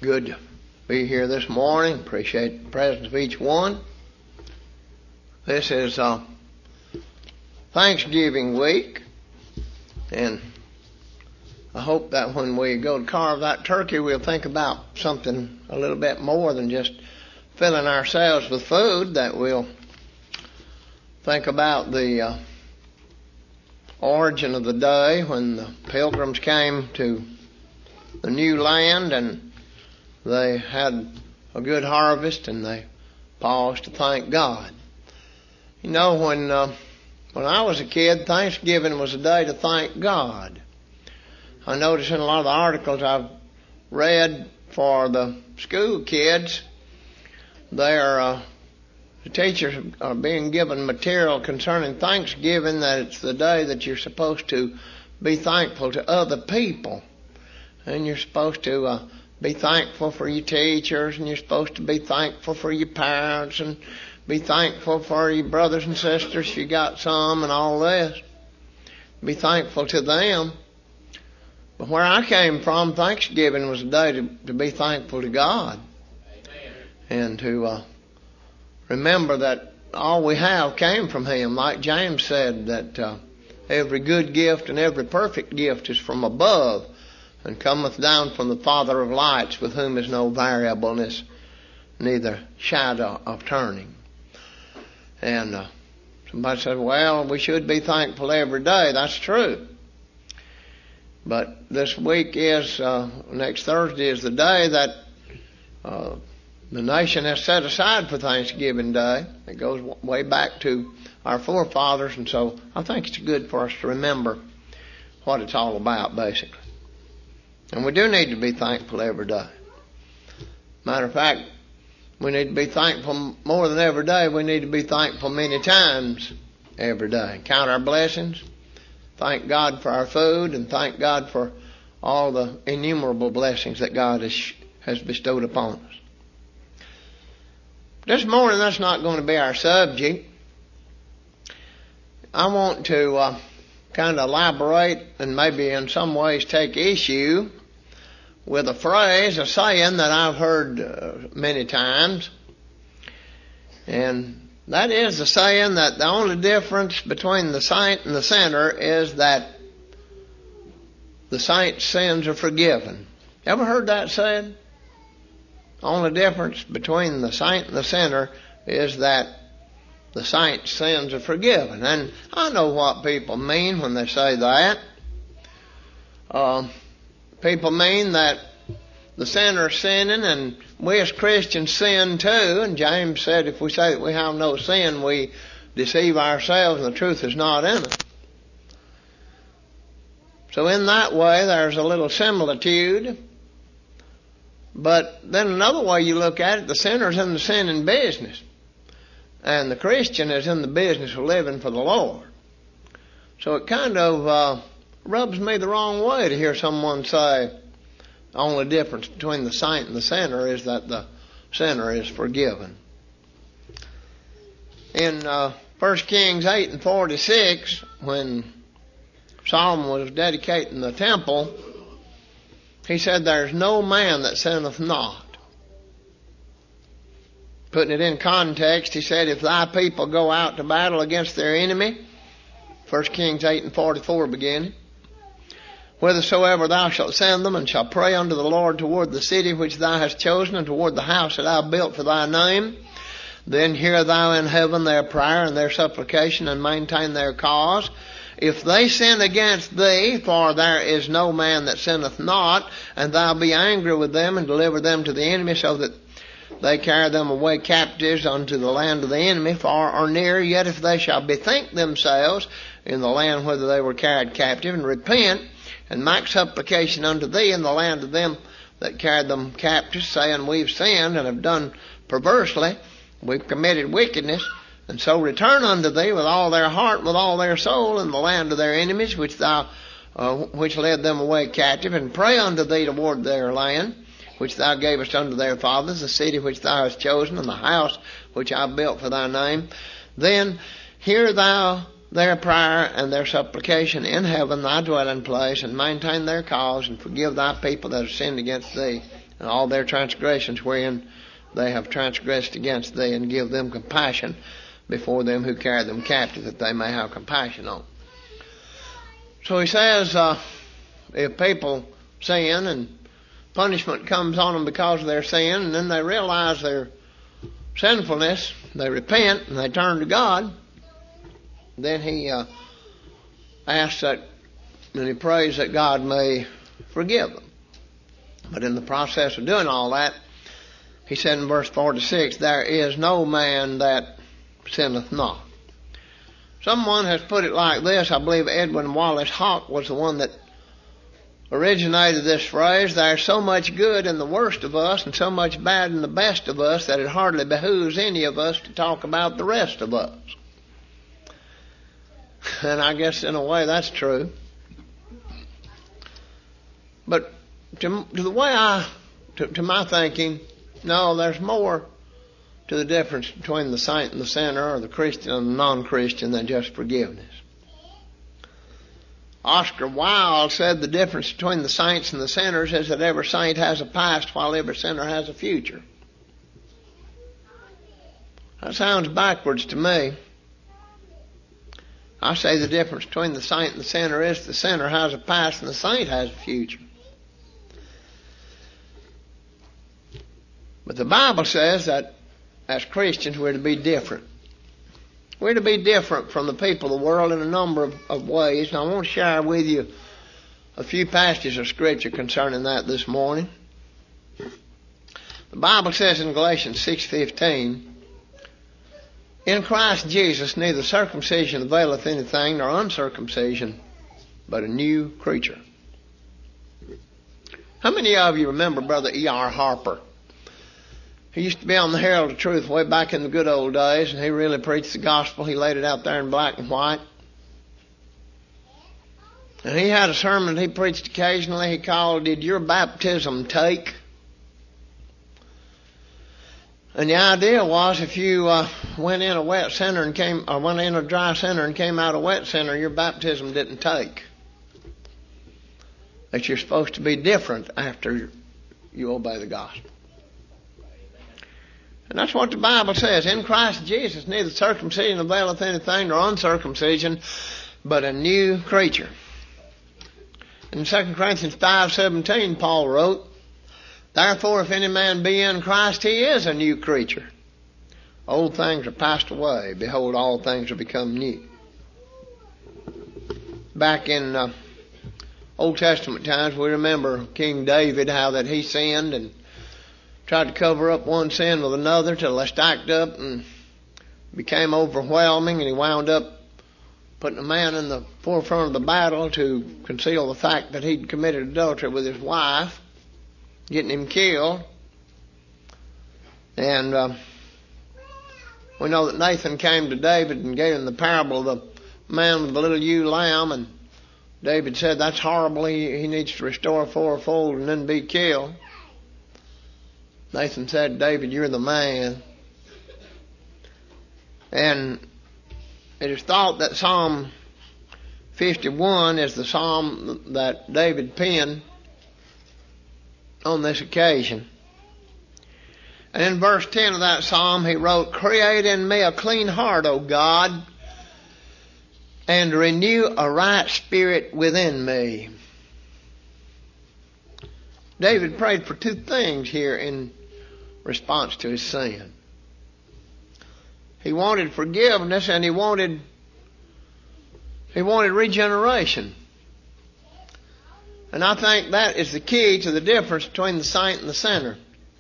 Good to be here this morning. Appreciate the presence of each one. This is Thanksgiving week, and I hope that when we go to carve that turkey, we'll think about something a little bit more than just filling ourselves with food, that we'll think about the origin of the day when the pilgrims came to the new land and they had a good harvest and they paused to thank God. You know, when I was a kid, Thanksgiving was a day to thank God. I noticed in a lot of the articles I've read for the school kids, the teachers are being given material concerning Thanksgiving, that it's the day that you're supposed to be thankful to other people. And you're supposed to be thankful for your teachers, and you're supposed to be thankful for your parents, and be thankful for your brothers and sisters if you got some, and all this. Be thankful to them. But where I came from, Thanksgiving was a day to be thankful to God. Amen. And to remember that all we have came from Him. Like James said, that every good gift and every perfect gift is from above, and cometh down from the Father of lights, with whom is no variableness, neither shadow of turning. And somebody said, well, we should be thankful every day. That's true. But this week is, next Thursday is the day that the nation has set aside for Thanksgiving Day. It goes way back to our forefathers, and so I think it's good for us to remember what it's all about, basically. And we do need to be thankful every day. Matter of fact, we need to be thankful more than every day. We need to be thankful many times every day. Count our blessings. Thank God for our food, and thank God for all the innumerable blessings that God has bestowed upon us. This morning, that's not going to be our subject. I want to kind of elaborate and maybe in some ways take issue with a phrase, a saying that I've heard many times. And that is the saying that the only difference between the saint and the sinner is that the saint's sins are forgiven. Ever heard that said? The only difference between the saint and the sinner is that the saint's sins are forgiven. And I know what people mean when they say that. People mean that the sinner's sinning, and we as Christians sin too. And James said if we say that we have no sin, we deceive ourselves and the truth is not in us. So in that way, there's a little similitude. But then another way you look at it, the sinner's in the sinning business, and the Christian is in the business of living for the Lord. So it kind of rubs me the wrong way to hear someone say the only difference between the saint and the sinner is that the sinner is forgiven. In 1 Kings 8:46, when Solomon was dedicating the temple, he said, there's no man that sinneth not. Putting it in context, he said, if thy people go out to battle against their enemy, 1 Kings 8:44 beginning, whithersoever thou shalt send them, and shalt pray unto the Lord toward the city which thou hast chosen, and toward the house that thou built for thy name, then hear thou in heaven their prayer and their supplication, and maintain their cause. If they sin against thee, for there is no man that sinneth not, and thou be angry with them, and deliver them to the enemy, so that they carry them away captives unto the land of the enemy, far or near, yet if they shall bethink themselves in the land whither they were carried captive, and repent, and make supplication unto thee in the land of them that carried them captive, saying, we've sinned and have done perversely, we've committed wickedness, and so return unto thee with all their heart and with all their soul in the land of their enemies, which led them away captive, and pray unto thee toward their land, which thou gavest unto their fathers, the city which thou hast chosen, and the house which I built for thy name, then hear thou their prayer and their supplication in heaven, thy dwelling place, and maintain their cause, and forgive thy people that have sinned against thee, and all their transgressions wherein they have transgressed against thee, and give them compassion before them who carry them captive, that they may have compassion on. So he says, if people sin and punishment comes on them because of their sin, and then they realize their sinfulness, they repent and they turn to God, then he asks that, and he prays that God may forgive them. But in the process of doing all that, he said in verse 46, there is no man that sinneth not. Someone has put it like this. I believe Edwin Wallace Hawk was the one that originated this phrase. There's so much good in the worst of us and so much bad in the best of us that it hardly behooves any of us to talk about the rest of us. And I guess in a way that's true. But to the way to my thinking, no, there's more to the difference between the saint and the sinner, or the Christian and the non-Christian, than just forgiveness. Oscar Wilde said the difference between the saints and the sinners is that every saint has a past while every sinner has a future. That sounds backwards to me. I say the difference between the saint and the sinner is the sinner has a past and the saint has a future. But the Bible says that as Christians we're to be different. We're to be different from the people of the world in a number of ways. And I want to share with you a few passages of Scripture concerning that this morning. The Bible says in Galatians 6:15, in Christ Jesus neither circumcision availeth anything nor uncircumcision, but a new creature. How many of you remember Brother E.R. Harper? He used to be on the Herald of Truth way back in the good old days, and he really preached the gospel. He laid it out there in black and white. And he had a sermon that he preached occasionally. He called, Did Your Baptism Take? And the idea was if you went in a wet sinner and went in a dry sinner and came out a wet sinner, your baptism didn't take. That you're supposed to be different after you obey the gospel. And that's what the Bible says. In Christ Jesus, neither circumcision availeth anything nor uncircumcision, but a new creature. In 2 Corinthians 5:17, Paul wrote, Therefore, if any man be in Christ, he is a new creature. Old things are passed away. Behold, all things are become new. Back in Old Testament times, we remember King David, how that he sinned and tried to cover up one sin with another till they stacked up and became overwhelming, and he wound up putting a man in the forefront of the battle to conceal the fact that he'd committed adultery with his wife, getting him killed. And we know that Nathan came to David and gave him the parable of the man with the little ewe lamb, and David said, that's horrible, he needs to restore fourfold and then be killed. Nathan said, David, you're the man. And it is thought that Psalm 51 is the psalm that David penned on this occasion. And in verse 10 of that psalm he wrote, Create in me a clean heart, O God, and renew a right spirit within me. David prayed for two things here in response to his sin. He wanted forgiveness and he wanted regeneration. And I think that is the key to the difference between the saint and the sinner.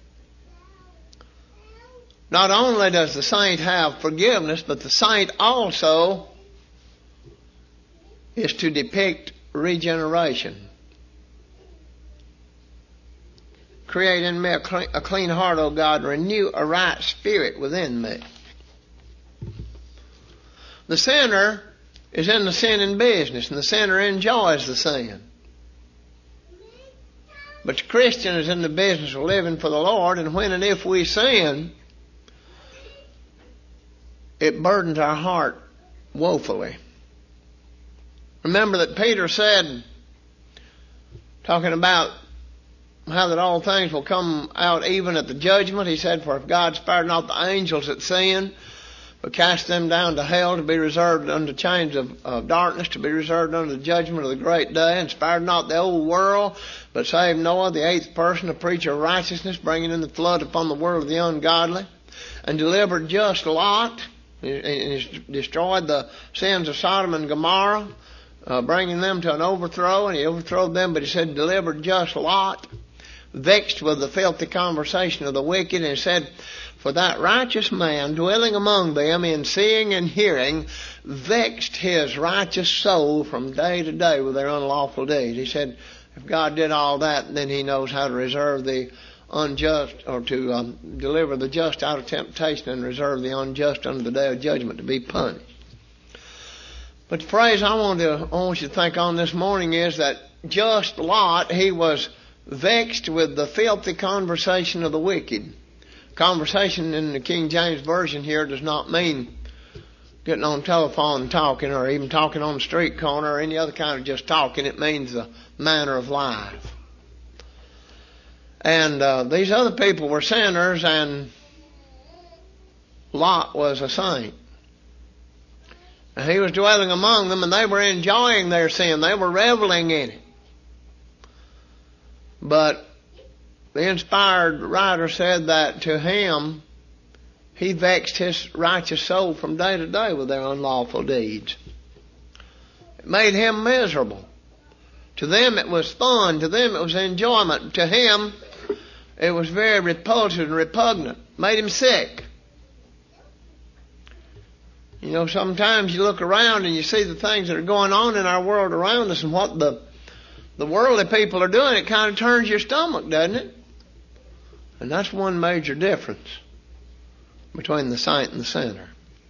Not only does the saint have forgiveness, but the saint also is to depict regeneration. Create in me a clean heart, O God, renew a right spirit within me. The sinner is in the sinning business, and the sinner enjoys the sin. But the Christian is in the business of living for the Lord, and when and if we sin, it burdens our heart woefully. Remember that Peter said, talking about how that all things will come out even at the judgment. He said, for if God spared not the angels that sinned, but cast them down to hell to be reserved under chains of darkness, to be reserved under the judgment of the great day, and spared not the old world, but saved Noah, the eighth person, a preacher of righteousness, bringing in the flood upon the world of the ungodly, and delivered just Lot, and destroyed the sins of Sodom and Gomorrah, bringing them to an overthrow, and he overthrew them, but he said, delivered just Lot, vexed with the filthy conversation of the wicked, and he said, for that righteous man dwelling among them in seeing and hearing vexed his righteous soul from day to day with their unlawful deeds. He said, if God did all that, then he knows how to reserve the unjust, or to deliver the just out of temptation and reserve the unjust unto the day of judgment to be punished. But the phrase I want you to think on this morning is that just Lot, he was vexed with the filthy conversation of the wicked. Conversation in the King James Version here does not mean getting on the telephone and talking, or even talking on the street corner, or any other kind of just talking. It means the manner of life. And these other people were sinners, and Lot was a saint. And he was dwelling among them, and they were enjoying their sin. They were reveling in it. But the inspired writer said that to him, he vexed his righteous soul from day to day with their unlawful deeds. It made him miserable. To them it was fun. To them it was enjoyment. To him it was very repulsive and repugnant. Made him sick. You know, sometimes you look around and you see the things that are going on in our world around us, and what the worldly people are doing, it kind of turns your stomach, doesn't it? And that's one major difference between the saint and the sinner.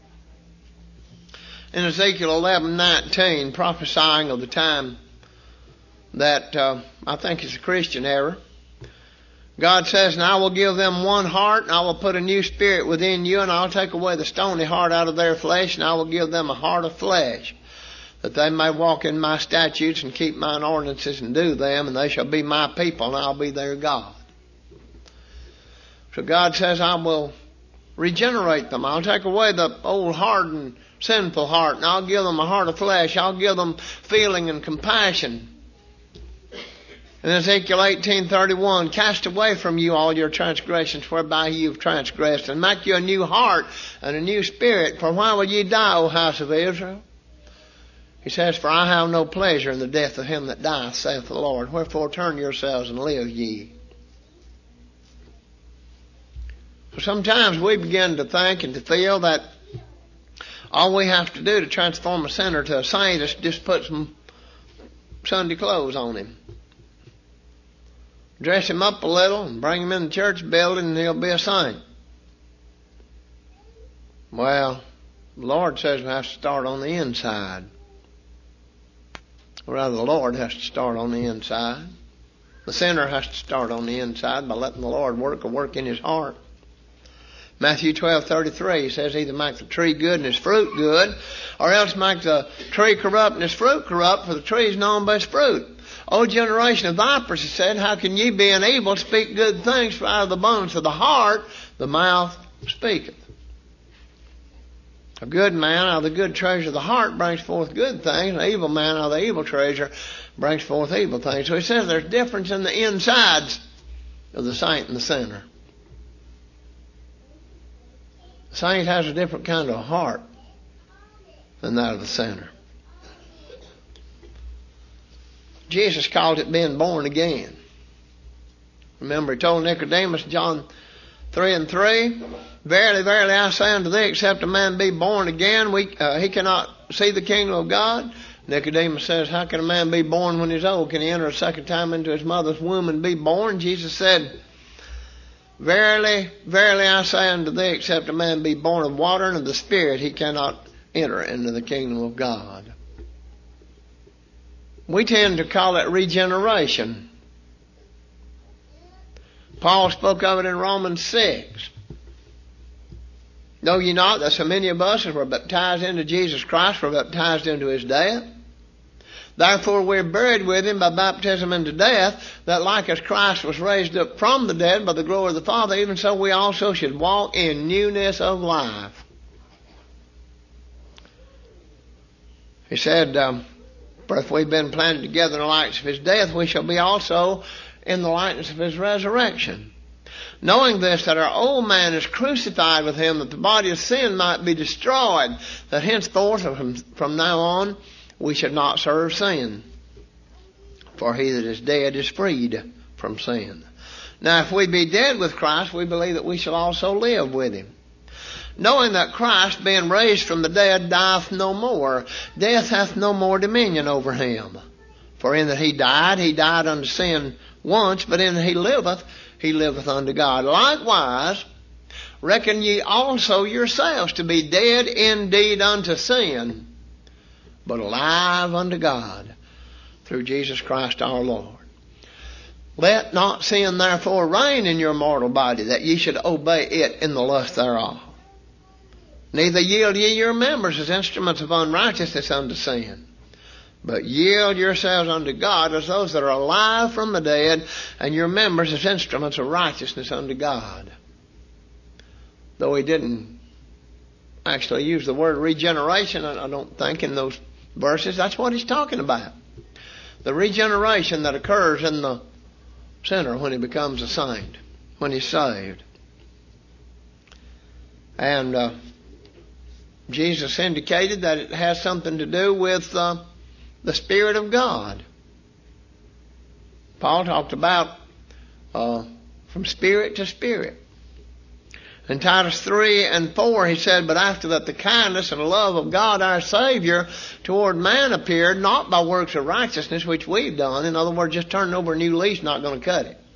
In Ezekiel 11:19, prophesying of the time that I think is a Christian era, God says, and I will give them one heart, and I will put a new spirit within you, and I'll take away the stony heart out of their flesh, and I will give them a heart of flesh, that they may walk in my statutes and keep mine ordinances and do them, and they shall be my people, and I'll be their God. So God says, I will regenerate them. I'll take away the old hardened, sinful heart, and I'll give them a heart of flesh. I'll give them feeling and compassion. In Ezekiel 18:31, cast away from you all your transgressions whereby you've transgressed, and make you a new heart and a new spirit. For why will ye die, O house of Israel? He says, for I have no pleasure in the death of him that dieth, saith the Lord. Wherefore turn yourselves and live ye. So sometimes we begin to think and to feel that all we have to do to transform a sinner to a saint is just put some Sunday clothes on him. Dress him up a little and bring him in the church building, and he'll be a saint. Well, the Lord says we have to start on the inside. Or rather, the Lord has to start on the inside. The sinner has to start on the inside by letting the Lord work a work in his heart. Matthew 12:33 says, either make the tree good and its fruit good, or else make the tree corrupt and its fruit corrupt, for the tree is known by its fruit. O generation of vipers, he said, how can ye, being evil, speak good things? For out of the abundance of the heart the mouth speaketh. A good man out of the good treasure of the heart brings forth good things. An evil man out of the evil treasure brings forth evil things. So he says there's a difference in the insides of the saint and the sinner. The saint has a different kind of heart than that of the sinner. Jesus called it being born again. Remember, he told Nicodemus, John 3:3, verily, verily, I say unto thee, except a man be born again, he cannot see the kingdom of God. Nicodemus says, how can a man be born when he's old? Can he enter a second time into his mother's womb and be born? Jesus said, verily, verily, I say unto thee, except a man be born of water and of the Spirit, he cannot enter into the kingdom of God. We tend to call it regeneration. Paul spoke of it in Romans 6. Know ye not that so many of us as were baptized into Jesus Christ were baptized into his death? Therefore we're buried with him by baptism into death, that like as Christ was raised up from the dead by the glory of the Father, even so we also should walk in newness of life. He said, for if we've been planted together in the likeness of his death, we shall be also in the likeness of his resurrection. Knowing this, that our old man is crucified with him, that the body of sin might be destroyed, that henceforth from now on we should not serve sin. For he that is dead is freed from sin. Now if we be dead with Christ, we believe that we shall also live with him. Knowing that Christ, being raised from the dead, dieth no more, death hath no more dominion over him. For in that he died unto sin once, but in that he liveth unto God. Likewise, reckon ye also yourselves to be dead indeed unto sin, but alive unto God, through Jesus Christ our Lord. Let not sin therefore reign in your mortal body, that ye should obey it in the lust thereof. Neither yield ye your members as instruments of unrighteousness unto sin, but yield yourselves unto God as those that are alive from the dead, and your members as instruments of righteousness unto God. Though he didn't actually use the word regeneration, I don't think, in those verses, that's what he's talking about. The regeneration that occurs in the sinner when he becomes a saint, when he's saved. And Jesus indicated that it has something to do with the Spirit of God. Paul talked about from spirit to spirit. In Titus 3 and 4 he said, but after that the kindness and love of God our Savior toward man appeared, not by works of righteousness which we've done. In other words, just turning over a new leaf not going to cut it.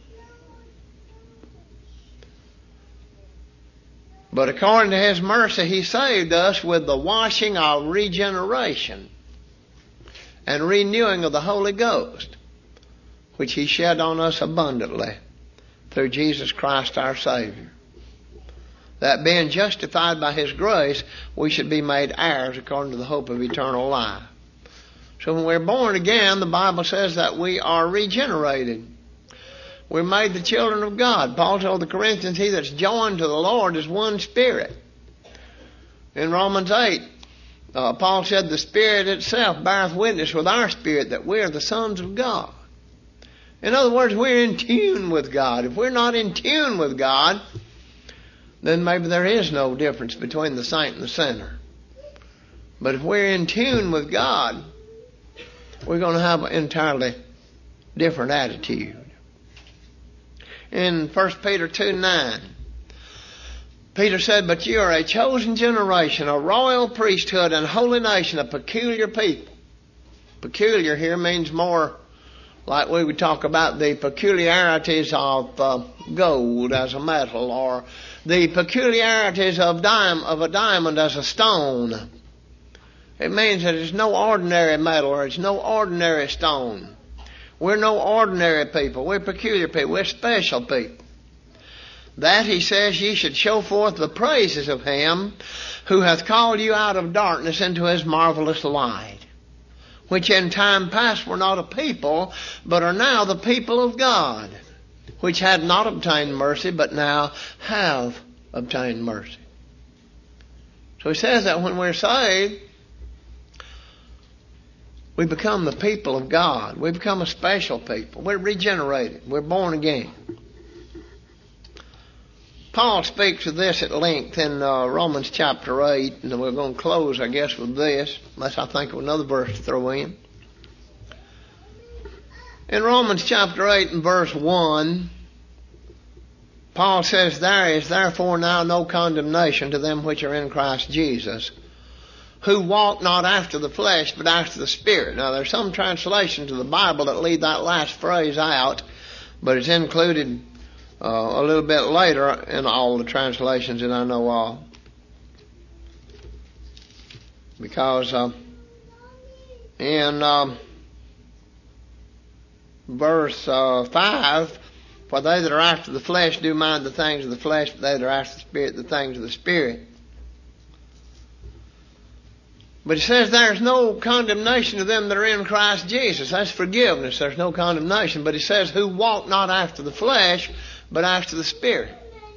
But according to his mercy, he saved us with the washing of regeneration and renewing of the Holy Ghost, which he shed on us abundantly through Jesus Christ our Savior. That being justified by his grace, we should be made heirs according to the hope of eternal life. So when we're born again, the Bible says that we are regenerated. We're made the children of God. Paul told the Corinthians, he that's joined to the Lord is one spirit. In Romans 8, Paul said, the Spirit itself beareth witness with our spirit that we are the sons of God. In other words, we're in tune with God. If we're not in tune with God, then maybe there is no difference between the saint and the sinner. But if we're in tune with God, we're going to have an entirely different attitude. In 1 Peter 2:9, Peter said, but you are a chosen generation, a royal priesthood, and holy nation, a peculiar people. Peculiar here means more like we would talk about the peculiarities of gold as a metal, or the peculiarities of a diamond as a stone. It means that it's no ordinary metal, or it's no ordinary stone. We're no ordinary people. We're peculiar people. We're special people. That, he says, ye should show forth the praises of him who hath called you out of darkness into his marvelous light, which in time past were not a people, but are now the people of God, which had not obtained mercy, but now have obtained mercy. So he says that when we're saved, we become the people of God. We become a special people. We're regenerated. We're born again. Paul speaks of this at length in Romans chapter 8, and we're going to close, I guess, with this, unless I think of another verse to throw in. In Romans chapter 8 and verse 1, Paul says, there is therefore now no condemnation to them which are in Christ Jesus, who walk not after the flesh, but after the Spirit. Now, there's some translations of the Bible that leave that last phrase out, but it's included a little bit later in all the translations that I know of. Because in verse 5, for they that are after the flesh do mind the things of the flesh, but they that are after the Spirit, the things of the Spirit. But he says there's no condemnation to them that are in Christ Jesus. That's forgiveness. There's no condemnation. But he says, who walk not after the flesh, but after the Spirit.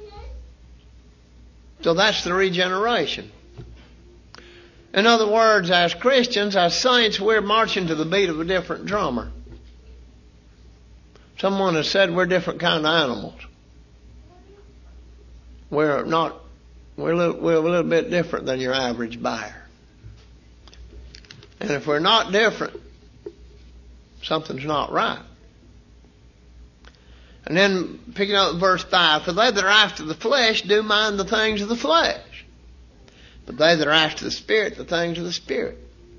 So that's the regeneration. In other words, as Christians, as saints, we're marching to the beat of a different drummer. Someone has said we're different kind of animals. We're a little bit different than your average buyer. And if we're not different, something's not right. And then picking up verse 5, for they that are after the flesh do mind the things of the flesh, but they that are after the Spirit, the things of the Spirit.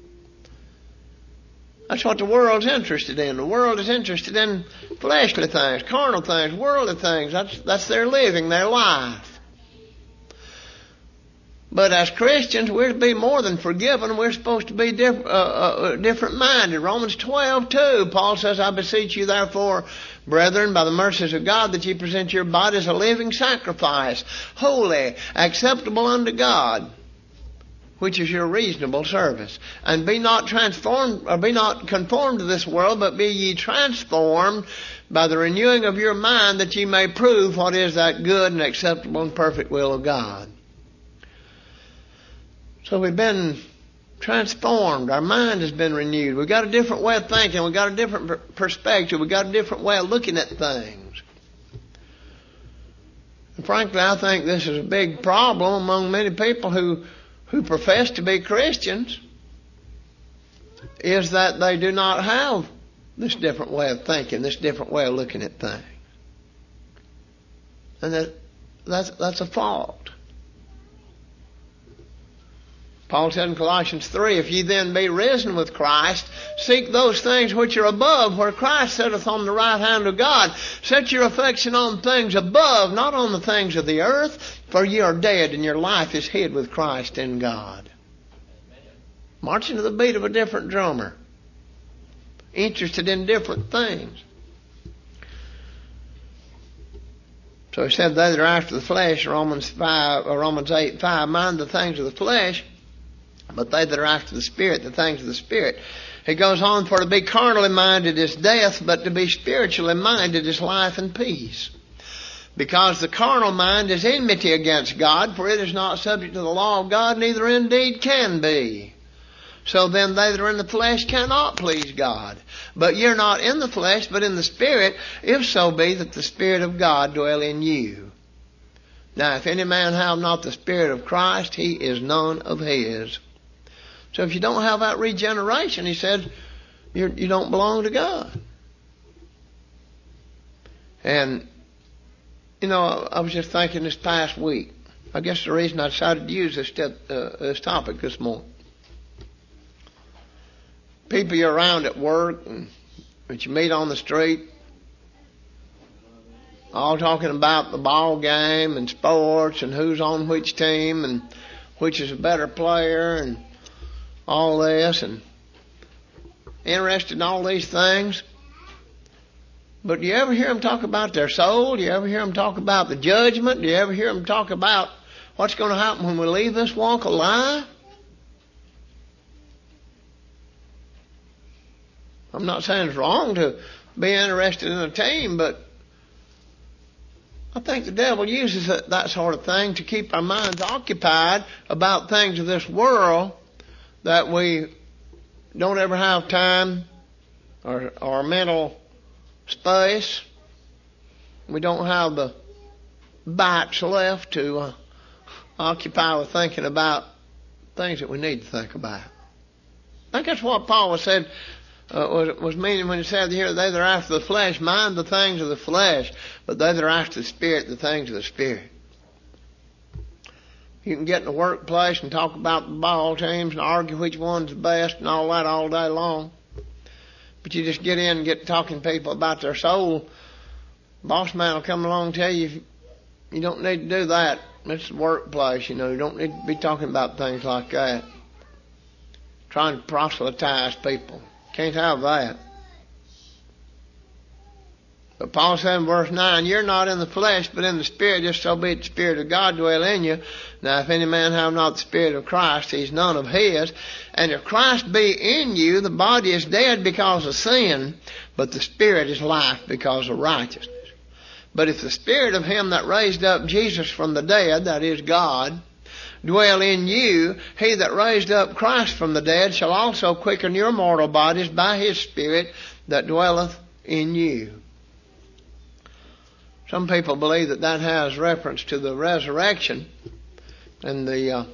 That's what the world's interested in. The world is interested in fleshly things, carnal things, worldly things. That's their living, their life. But as Christians, we're to be more than forgiven. We're supposed to be different-minded. Romans 12:2, Paul says, I beseech you therefore, brethren, by the mercies of God, that ye present your bodies a living sacrifice, holy, acceptable unto God, which is your reasonable service. And be not transformed, or be not conformed to this world, but be ye transformed by the renewing of your mind, that ye may prove what is that good and acceptable and perfect will of God. So we've been transformed. Our mind has been renewed. We've got a different way of thinking. We've got a different perspective. We've got a different way of looking at things. And frankly, I think this is a big problem among many people who profess to be Christians, is that they do not have this different way of thinking, this different way of looking at things. And that's a fault. Paul said in Colossians 3, if ye then be risen with Christ, seek those things which are above, where Christ sitteth on the right hand of God. Set your affection on things above, not on the things of the earth, for ye are dead, and your life is hid with Christ in God. Marching to the beat of a different drummer. Interested in different things. So he said, they that are after the flesh, Romans 8:5, mind the things of the flesh, but they that are after the Spirit, the things of the Spirit. He goes on, for to be carnally minded is death, but to be spiritually minded is life and peace. Because the carnal mind is enmity against God, for it is not subject to the law of God, neither indeed can be. So then they that are in the flesh cannot please God. But ye are not in the flesh, but in the Spirit, if so be that the Spirit of God dwell in you. Now if any man have not the Spirit of Christ, he is none of his. So if you don't have that regeneration, he said, you don't belong to God. And, I was just thinking this past week. I guess the reason I decided to use this topic this morning. People you're around at work and that you meet on the street, all talking about the ball game and sports and who's on which team and which is a better player and all this, and interested in all these things. But do you ever hear them talk about their soul? Do you ever hear them talk about the judgment? Do you ever hear them talk about what's going to happen when we leave this walk alive? I'm not saying it's wrong to be interested in a team, but I think the devil uses that sort of thing to keep our minds occupied about things of this world, that we don't ever have time or mental space. We don't have the bites left to occupy with thinking about things that we need to think about. I think that's what Paul said was meaning when he said here, they that are after the flesh mind the things of the flesh, but they that are after the Spirit, the things of the Spirit. You can get in the workplace and talk about the ball teams and argue which one's the best and all that all day long. But you just get in and get talking to people about their soul. Boss man will come along and tell you you don't need to do that. It's the workplace, you don't need to be talking about things like that. Trying to proselytize people. Can't have that. But Paul said in verse 9, you're not in the flesh, but in the Spirit, just so be it the Spirit of God dwell in you. Now, if any man have not the Spirit of Christ, he's none of his. And if Christ be in you, the body is dead because of sin, but the Spirit is life because of righteousness. But if the Spirit of him that raised up Jesus from the dead, that is God, dwell in you, he that raised up Christ from the dead shall also quicken your mortal bodies by his Spirit that dwelleth in you. Some people believe that has reference to the resurrection and the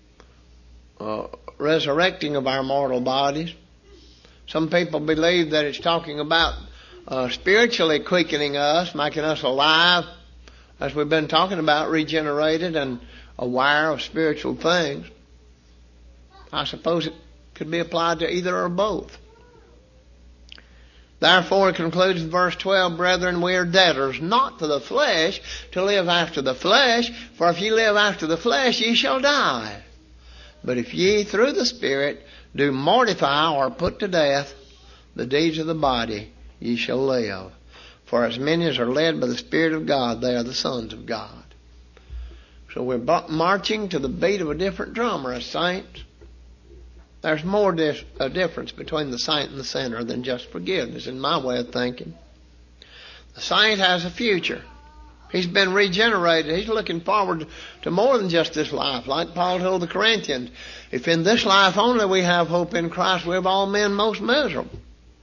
resurrecting of our mortal bodies. Some people believe that it's talking about spiritually quickening us, making us alive, as we've been talking about, regenerated and aware of spiritual things. I suppose it could be applied to either or both. Therefore, it concludes in verse 12, brethren, we are debtors, not to the flesh, to live after the flesh. For if ye live after the flesh, ye shall die. But if ye, through the Spirit, do mortify or put to death the deeds of the body, ye shall live. For as many as are led by the Spirit of God, they are the sons of God. So we're marching to the beat of a different drummer as saints. There's more a difference between the saint and the sinner than just forgiveness, in my way of thinking. The saint has a future. He's been regenerated. He's looking forward to more than just this life. Like Paul told the Corinthians, if in this life only we have hope in Christ, we're of all men most miserable.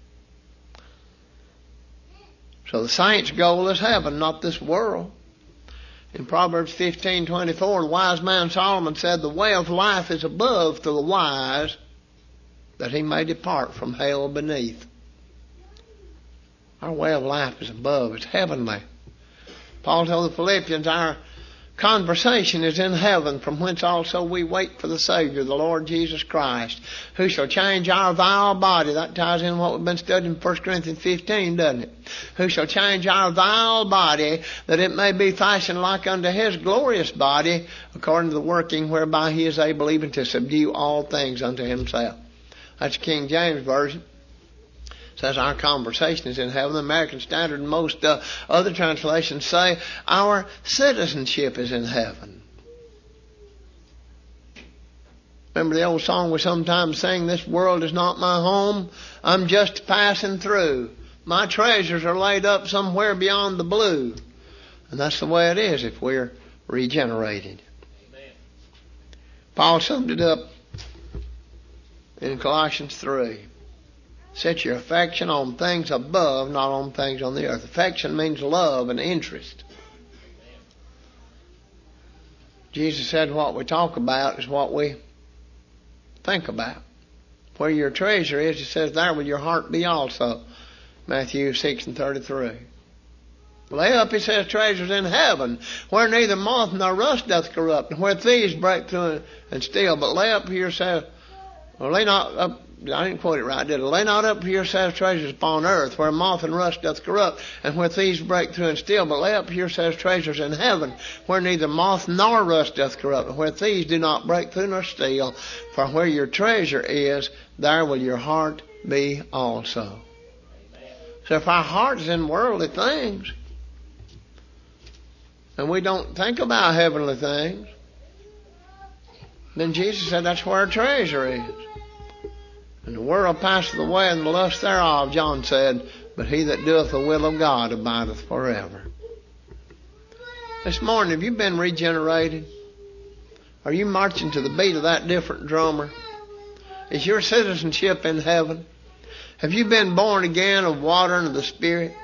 So the saint's goal is heaven, not this world. In Proverbs 15:24, the wise man Solomon said, the way of life is above to the wise, that he may depart from hell beneath. Our way of life is above. It's heavenly. Paul told the Philippians, our conversation is in heaven, from whence also we wait for the Savior, the Lord Jesus Christ, who shall change our vile body. That ties in what we've been studying in 1 Corinthians 15, doesn't it? Who shall change our vile body, that it may be fashioned like unto his glorious body, according to the working whereby he is able even to subdue all things unto himself. That's King James Version. It says our conversation is in heaven. The American Standard and most other translations say our citizenship is in heaven. Remember the old song we sometimes sing, this world is not my home, I'm just passing through. My treasures are laid up somewhere beyond the blue. And that's the way it is if we're regenerated. Amen. Paul summed it up in Colossians 3. Set your affection on things above, not on things on the earth. Affection means love and interest. Jesus said what we talk about is what we think about. Where your treasure is, he says, there will your heart be also. Matthew 6:33. Lay up, he says, treasures in heaven, where neither moth nor rust doth corrupt, and where thieves break through and steal. But lay up for yourself, or lay not up, I didn't quote it right, did I? Lay not up for yourselves treasures upon earth, where moth and rust doth corrupt, and where thieves break through and steal. But lay up for yourselves treasures in heaven, where neither moth nor rust doth corrupt, and where thieves do not break through nor steal. For where your treasure is, there will your heart be also. So if our heart is in worldly things, and we don't think about heavenly things, then Jesus said that's where our treasure is. And the world passeth away and the lust thereof, John said, but he that doeth the will of God abideth forever. This morning, have you been regenerated? Are you marching to the beat of that different drummer? Is your citizenship in heaven? Have you been born again of water and of the Spirit?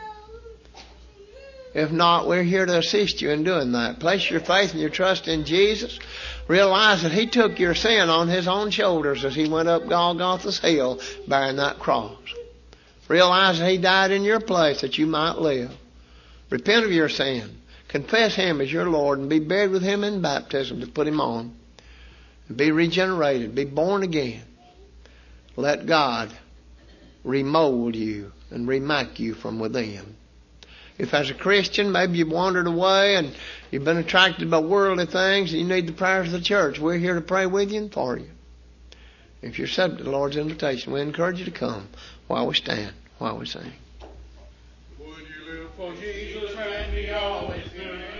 If not, we're here to assist you in doing that. Place your faith and your trust in Jesus. Realize that he took your sin on his own shoulders as he went up Golgotha's hill bearing that cross. Realize that he died in your place that you might live. Repent of your sin. Confess him as your Lord and be buried with him in baptism to put him on. And be regenerated. Be born again. Let God remold you and remake you from within. If as a Christian, maybe you've wandered away and you've been attracted by worldly things and you need the prayers of the church, we're here to pray with you and for you. If you're subject to the Lord's invitation, we encourage you to come while we stand, while we sing. Would you live for Jesus.